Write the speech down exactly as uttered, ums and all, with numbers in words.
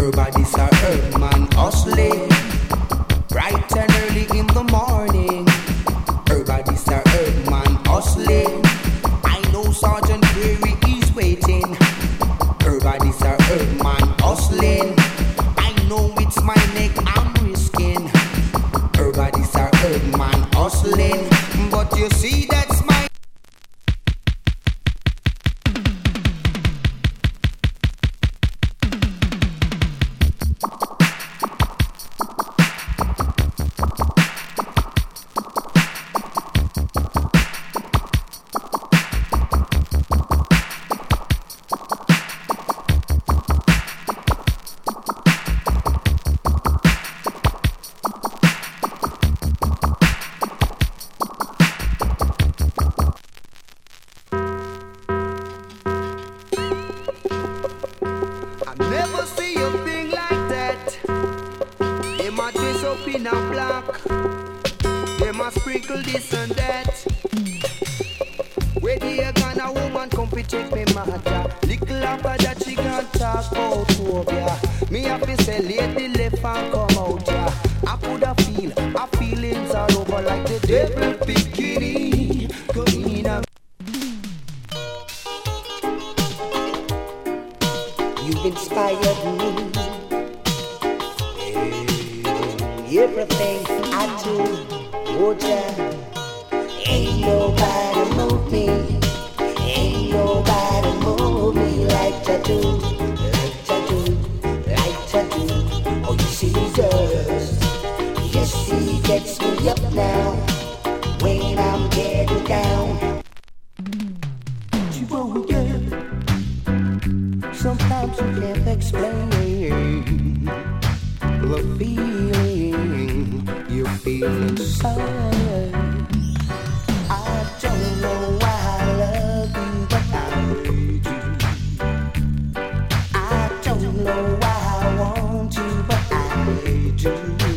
Everybody's a herb man hustling, bright and early in the morning. Everybody's a herb man hustling. I know Sergeant Perry is waiting. Everybody's a herb man hustling. I know it's my neck I'm risking. Everybody's a herb man hustling, but you see that's my do.